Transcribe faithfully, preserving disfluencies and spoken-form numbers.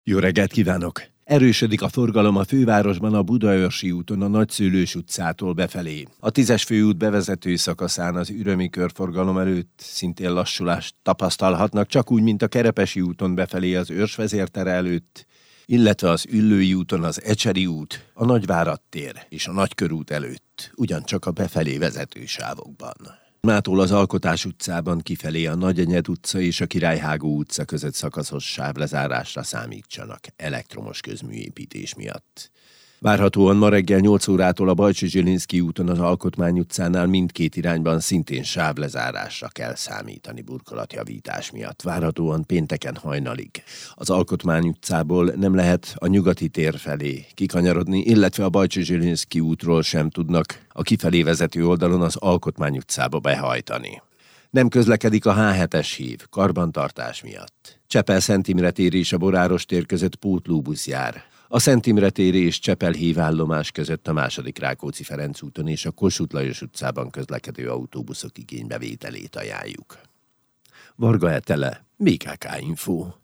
Jó reggelt kívánok! Erősödik a forgalom a fővárosban a Budaörsi úton a Nagyszőlős utcától befelé. A tízes főút bevezető szakaszán az ürömi körforgalom előtt szintén lassulást tapasztalhatnak, csak úgy, mint a Kerepesi úton befelé az Őrs vezértere előtt, illetve az Üllői úton az Ecseri út, a Nagyvárad tér és a Nagykörút előtt, ugyancsak a befelé vezető sávokban. Mától az Alkotás utcában kifelé a Nagyenyed utca és a Királyhágó utca között szakaszos sávlezárásra számítsanak elektromos közműépítés miatt. Várhatóan ma reggel nyolc órától a Bajcsy-Zsilinszky úton az Alkotmány utcánál mindkét irányban szintén sávlezárásra kell számítani burkolatjavítás miatt. Várhatóan pénteken hajnalig. Az Alkotmány utcából nem lehet a Nyugati tér felé kikanyarodni, illetve a Bajcsy-Zsilinszky útról sem tudnak a kifelé vezető oldalon az Alkotmány utcába behajtani. Nem közlekedik a há hetes hív karbantartás miatt. Csepel-Szent Imre tér és a Boráros tér között pótlóbusz jár. A Szent Imre tér és Csepel hívállomás között a második Rákóczi-Ferenc úton és a Kossuth Lajos utcában közlekedő autóbuszok igénybevételét ajánljuk. Varga Etele, bé ká ká Info.